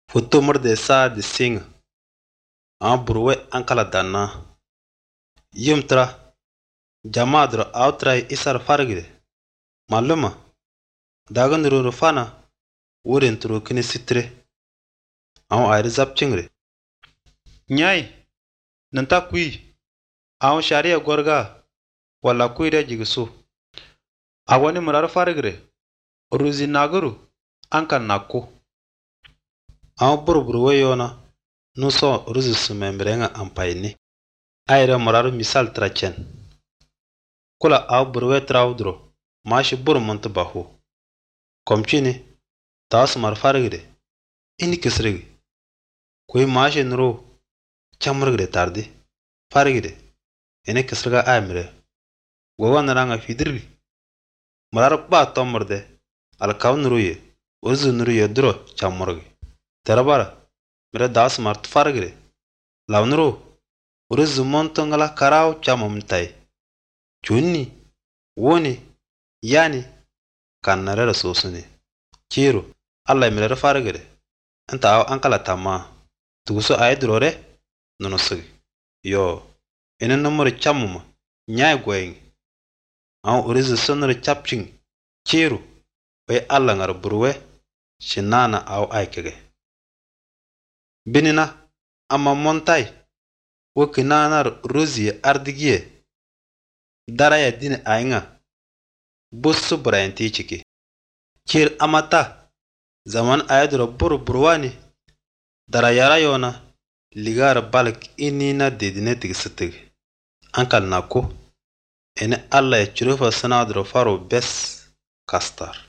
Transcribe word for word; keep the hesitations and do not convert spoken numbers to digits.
Foto murde sa de sing an burwe an kala danna yimtra jamadro outray isar fargide maluma dagan ruru fana wurin turu kini sitre an ayri zapchingre nyai nanta kui an sharia gorga wala kuire jigsu awani murar fargire ruzi naguru ankan nakku an burburwe yona nuso ruzi sumembrenga ampaini ayre murar misal trachen kula aw burwe traudro mashi bur muntu bahu komchini tas mar fargide ini kisrigi kuy mashi nuru chamurgide tardi fargide ene kisriga amire gowa naranga fidirgi murar ba tomurde alkaw nuruye urzu nuruye duro chamurgi terabara mere das mart fargide lawnuru urzu montongala karaw chamumtai chunni woni yani kannare sosuni chiru alla mere fargide anta aw ankala tamma tuguso ay durore nunusug yo enen numur chamuma nyay goyeng aw urzu sonur chapching chiru way alla ngar burwe shinana aw aykege binina amma montai wokinanar rozie ardigie daraya dine ainga bussu brainti chiki chir amata zaman ayadro bur burwani darayara yona ligar balk inina dedine tigsitig ankal nako ene alla ya churufa sanadro faro bes kastar